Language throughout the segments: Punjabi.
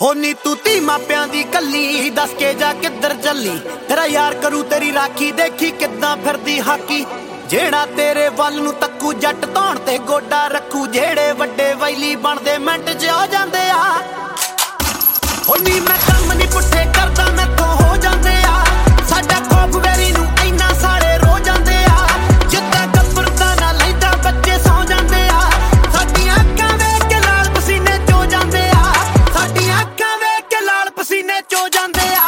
ਹੋਨੀ ਤੂੰ ਤੀ ਮਾਪਿਆਂ ਦੀ ਕੱਲੀ ਦੱਸ ਕੇ ਜਾ ਕਿੱਧਰ ਚੱਲੀ ਤੇਰਾ ਯਾਰ ਕਰੂ ਤੇਰੀ ਰਾਖੀ ਦੇਖੀ ਕਿੱਦਾਂ ਫਿਰਦੀ ਹਾਕੀ ਜਿਹੜਾ ਤੇਰੇ ਵੱਲ ਨੂੰ ਤੱਕੂ ਜੱਟ ਧੌਣ ਤੇ ਗੋਡਾ ਰੱਖੂ ਜਿਹੜੇ ਵੱਡੇ ਵੈਲੀ ਬਣਦੇ ਮਿੰਟ 'ਚ ਆ ਜਾਂਦੇ ਆ ਹੋਨੀ ਮੈਂ ਕੰਮ ਨਹੀਂ ਪੁੱਠੇ ਕਰਦਾ ਮੈਥੋਂ ਹੋ ਜਾਂਦੇ ਆ ਸਾਡਾ ਖੌਫ ਵੈਰੀ ਨੂੰ ਇੰਨਾ ਸਾਲੇ ਰੋ ਜਾਂਦੇ ਆ ਜਿੱਦਾਂ ਗੱਬਰ ਦਾ ਨਾ ਲੈਂਦਾ ਬੱਚੇ ਸੌ ਜਾਂਦੇ ਆ ਸਾਡੀਆਂ ਅੱਖਾਂ ਵੇਖ ਕੇ ਲਾਲ ਪਸੀਨੇ ਚੋ ਜਾਂਦੇ ਆ ਸਾਡੀਆਂ ਅੱਖਾਂ ਵੇਖ ਕੇ ਲਾਲ ਪਸੀਨੇ ਚੋ ਜਾਂਦੇ ਆ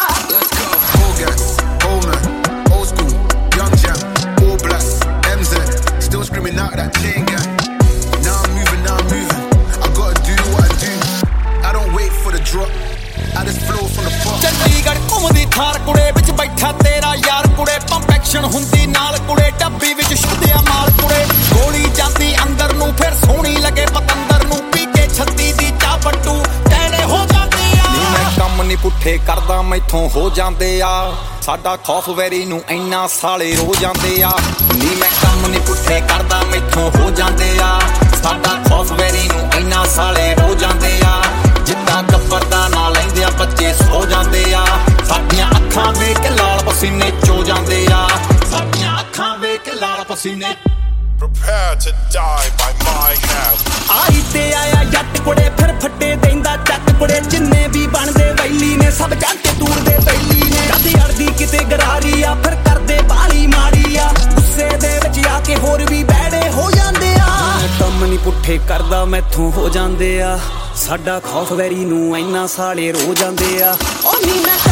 Screaming out that chain gang. Now I'm moving. I gotta do what I do. I don't wait for the drop. I just flow from the pop. Chandigarh ਘੁੰਮਦੀ ਥਾਰ ਕੁੜੇ ਵਿੱਚ ਬੈਠਾ ਤੇਰਾ ਯਾਰ ਕੁੜੇ ਪੰਪ ਐਕਸ਼ਨ ਹੁੰਦੀ ਨਾਲ ਕੁੜੇ ਡੱਬੀ ਵਿੱਚ ਛੁੱਟਿਆ ਮਾਲ ਕੁੜੇ ਗੋਲੀ ਜਾਂਦੀ ਅੰਦਰ ਨੂੰ ਫਿਰ ਸੋਹਣੀ ਲੱਗੇ ਪਤੰਦਰ ਨੂੰ ਪੀ ਕੇ 36 ਦੀ ਚਾਹ ਬੱਟੂ ਟੈੜੇ ਹੋ ਜਾਂਦੇ ਆ ਨੀ ਮੈਂ ਕੰਮ ਨਹੀਂ ਪੁੱਠੇ ਕਰਦਾ ਮੈਥੋਂ ਹੋ ਜਾਂਦੇ ਆ ਸਾਡਾ ਖੌਫ ਵੈਰੀ ਨੂੰ ਇੰਨਾ ਸਾਲੇ ਰੋ ਜਾਂਦੇ ਆ ਨੀ ਮੈਂ ਕੰਮ ਨਹੀਂ ਪੁੱਠੇ ਕਰਦਾ ਮੈਥੋਂ ਹੋ ਜਾਂਦੇ ਆ ਸਾਡਾ ਖੌਫ ਵੈਰੀ ਨੂੰ ਇੰਨਾ ਸਾਲੇ ਰੋ ਜਾਂਦੇ ਆ ਜਿੱਦਾਂ ਗੱਬਰ ਦਾ ਨਾਂ ਲੈਂਦੇ ਆ ਬੱਚੇ ਸੋ ਜਾਂਦੇ ਆ ਸਾਡੀਆਂ ਅੱਖਾਂ ਵੇਖ ਕੇ ਲਾਲ ਪਸੀਨੇ ਚੋ ਜਾਂਦੇ ਆ ਸਾਡੀਆਂ ਅੱਖਾਂ ਵੇਖ ਕੇ ਲਾਲ ਪਸੀਨੇ Prepare to die by my hand. ਆਈ ਤੇ ਆਇਆ ਜੱਟ ਕੁੜੇ ਫਿਰ ਫੱਟੇ ਦੇਂਦਾ ਚੱਕ ਕੁੜੇ ਜਿੰਨੇ ਵੀ ਬਣਦੇ ਵੈਲੀ ਨੇ ਸਭ ਚੱਕ ਕੇ ਦੂਰਦੇ ਬੈਲੀ ਨੇ ਕਦੀ ਅੜਦੀ ਕਿਤੇ ਗਰਾਰੀ ਆ ਫਿਰ ਕਰਦੇ ਬਾਲੀ ਮਾੜੀ ਆ ਗੁੱਸੇ ਦੇ ਵਿੱਚ ਆ ਕੇ ਹੋਰ ਵੀ ਬੈੜੇ ਹੋ ਜਾਂਦੇ ਆ ਕੰਮ ਨਹੀਂ ਪੁੱਠੇ ਕਰਦਾ ਮੈਥੋਂ ਹੋ ਜਾਂਦੇ ਆ ਸਾਡਾ ਖੌਫ ਵੈਰੀ ਨੂੰ ਇੰਨਾ ਸਾਲੇ ਰੋ ਜਾਂਦੇ ਆ ਉਹ ਨੀ ਮੈਂ